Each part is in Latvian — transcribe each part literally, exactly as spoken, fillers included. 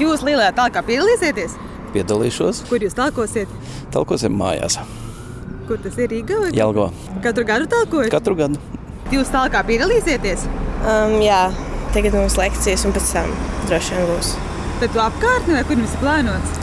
Jūs lielajā talkā piedalīsieties? Piedalīšos. Kur jūs talkosiet? Talkosim mājās. Kur tas ir Rīgā? Jelgavā. Katru gadu talkojat? Katru gadu. Jūs talkā piedalīsieties? Um, jā, tagad mums lekcijas un pēc tam droši vien būs. Tad tu apkārtni vai kur jums ir plānots?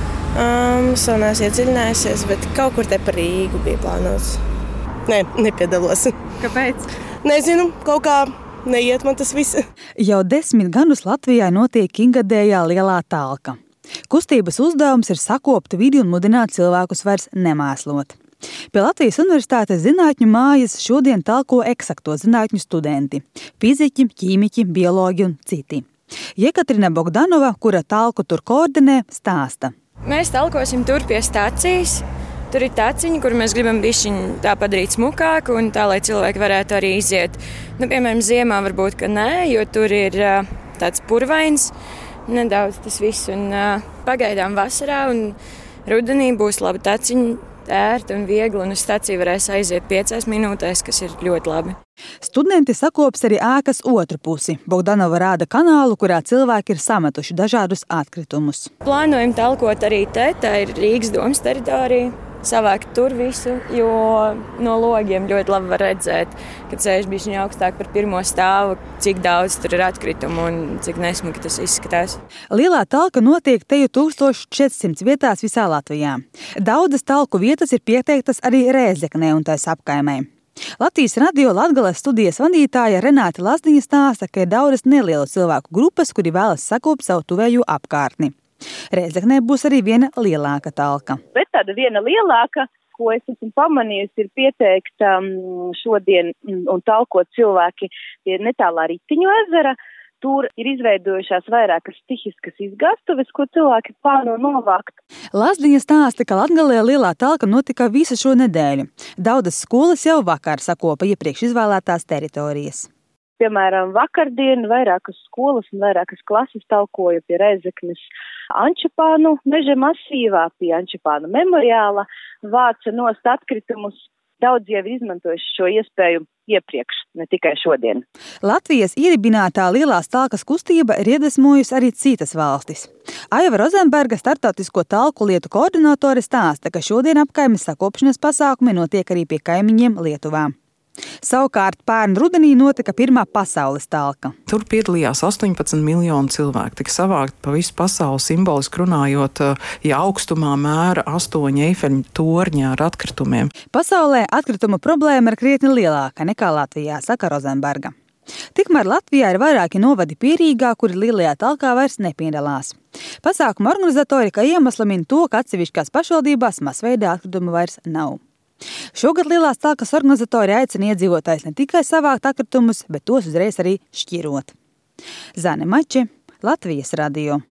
Um, es vēl neesmu iedziļinājusies, bet kaut kur te par Rīgu bija plānots. Nē, nepiedalos. Kāpēc? Nezinu, kaut kā neiet man tas viss. Jau desmit gadus Latvijā notiek ikgadējā lielā talka. Kustības uzdevums ir sakopt vidi un mudināt cilvēkus vairs nemēslot. Pie Latvijas Universitātes zinātņu mājas šodien talko eksakto zinātņu studenti – fiziķi, ķīmiķi, biologi un citi. Jekaterina Bogdanova, kura talku tur koordinē, stāsta. Mēs talkosim tur pie stācijas. Tur ir taciņi, kur mēs gribam bišķiņ tā padarīt smukāku un tā, lai cilvēki varētu arī iziet. Nu, piemēram, ziemā varbūt, ka nē, jo tur ir uh, tāds purvains, nedaudz tas viss. Un uh, pagaidām vasarā un rudenī būs labi taciņi, ērti un viegli, un uz staciju varēs aiziet piecās minūtēs, kas ir ļoti labi. Studenti sakops arī ēkas otru pusi. Bogdanova rāda kanālu, kurā cilvēki ir sametuši dažādus atkritumus. Plānojam talkot arī te, tā ir Rīgas domas teritorija. Savākt tur visu, jo no logiem ļoti labi var redzēt, kad sēž bišķiņ augstāk par pirmo stāvu, cik daudz tur ir atkritumu un cik nesmuki tas izskatās. Lielā talka notiek te jau tūkstoš četrsimts vietās visā Latvijā. Daudzas talku vietas ir pieteiktas arī Rēzeknē un tais apkaimē. Latvijas radio Latgales studijas vadītāja Renāte Lazdiņa stāsta, ka ir daudzas nelielu cilvēku grupas, kuri vēlas sakopt savu tuvējo apkārtni. Rēzeknē būs arī viena lielāka talka. Bet tāda viena lielāka, ko es esmu pamanījusi, ir pieteikta šodien un talkot cilvēki pie netālā Ritiņu ezera. Tur ir izveidojušās vairākas stihiskas izgāstuves, ko cilvēki plāno novākt. Lazdiņa stāsta, ka Latgalē lielā talka notika visu šo nedēļu. Daudzas skolas jau vakar sakopa iepriekš izvēlētās teritorijas. Piemēram, vakardien vairākas skolas un vairākas klases talkoja pie Rēzeknes Ančepānu meža masīvā, pie Ančepānu memoriāla, vāca nost atkritumus. Daudz jau ir izmantojuši šo iespēju iepriekš, ne tikai šodien. Latvijas iedibinātā lielās talkas kustība ir iedvesmojusi arī citas valstis. Aiva Rozenberga, starptautisko talku lietu koordinatore, stāsta, ka šodien apkaimes sakopšanas pasākumi notiek arī pie kaimiņiem Lietuvā. Savukārt pērn rudenī notika pirmā pasaules talka. Tur piedalījās astoņpadsmit miljoni cilvēku. Tika savākt pa visu pasauli, simboliski runājot, ja augstumā mēra astoņi Eifeļa torņi ar atkritumiem. Pasaulē atkrituma problēma ir krietni lielāka nekā Latvijā, saka Rozenberga. Tikmēr Latvijā ir vairāki novadi Pierīgā, kuri lielajā talkā vairs nepiedalās. Pasākuma organizatori kā iemeslu min to, ka atsevišķās pašvaldībās masveidā atkritumu vairs nav. Šogad lielās talkas organizatori aicina iedzīvotājus ne tikai savākt atkritumus, bet tos uzreiz arī šķirot. Zane Mači, Latvijas radio.